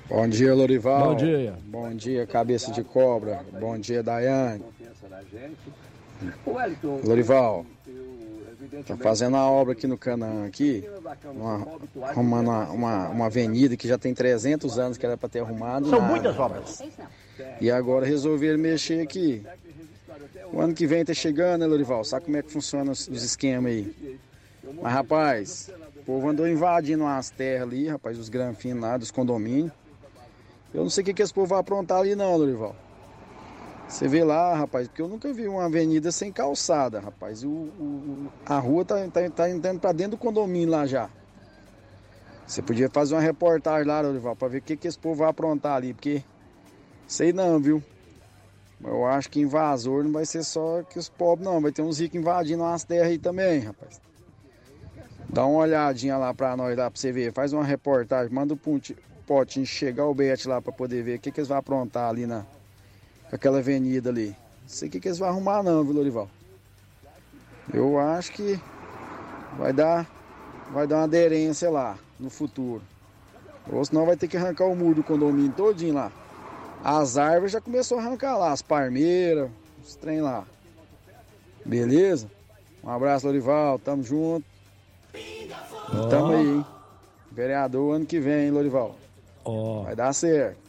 Bom dia, Lorival. Bom dia. Bom dia, cabeça de cobra. Bom dia, Daiane. Lorival, tá fazendo a obra aqui no Canaã, arrumando uma avenida que já tem 300 anos que era para ter arrumado. São nada, muitas rapaz. obras. E agora resolveram mexer aqui. O ano que vem tá chegando, né, Lorival? Sabe como é que funciona os esquemas aí? Mas, rapaz, o povo andou invadindo umas terras ali, rapaz, os granfinos lá, dos condomínios. Eu não sei o que esse povo vai aprontar ali não, Lorival. Você vê lá, rapaz, porque eu nunca vi uma avenida sem calçada, rapaz. A rua tá entrando pra dentro do condomínio lá já. Você podia fazer uma reportagem lá, Lorival, pra ver o que esse povo vai aprontar ali, porque... Sei não, viu? Eu acho que invasor não vai ser só que os pobres não, vai ter uns ricos invadindo umas terras aí também, rapaz. Dá uma olhadinha lá pra nós, lá pra você ver. Faz uma reportagem, manda o Potinho chegar o Bet lá pra poder ver o que eles vão aprontar ali com aquela avenida ali. Não sei o que eles vão arrumar não, viu, Lorival? Eu acho que vai dar uma aderência lá no futuro. Ou senão vai ter que arrancar o muro do condomínio todinho lá. As árvores já começou a arrancar lá, as palmeiras, os trem lá. Beleza? Um abraço, Lorival, tamo junto. E tamo aí, hein? Vereador ano que vem, hein, Lorival? Vai dar certo.